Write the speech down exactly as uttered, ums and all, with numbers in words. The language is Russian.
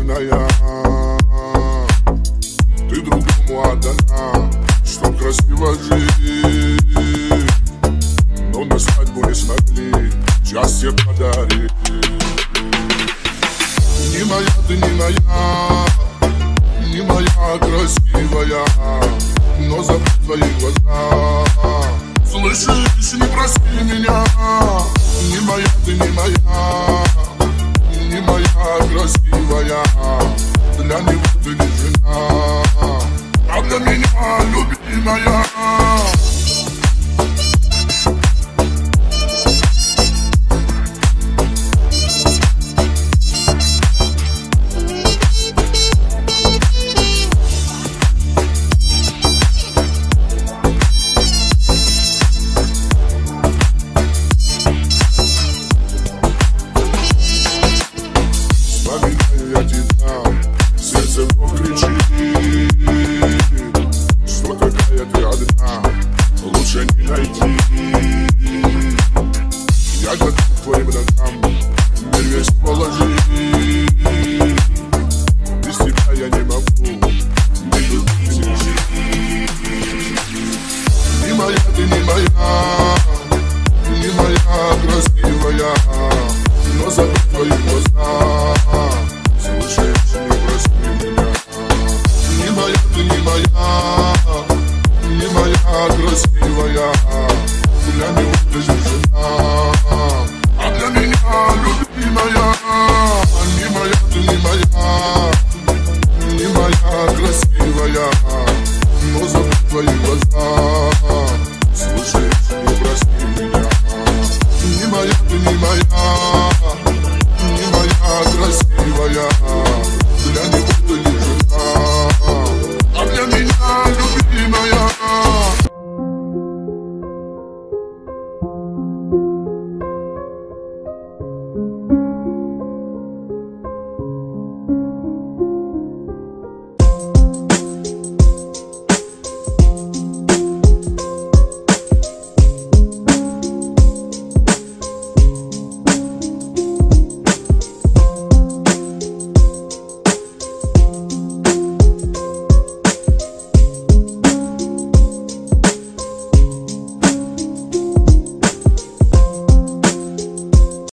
единственная. Ты другому отдана, чтоб красиво жить. Но на свадьбу не смогли счастье подарить. Не моя ты, не моя, не моя красивая, но забыть твои глаза. Слышишь, не прости меня. Не моя ты, не моя, не моя красивая. Для него ты не жена, а для меня любимая.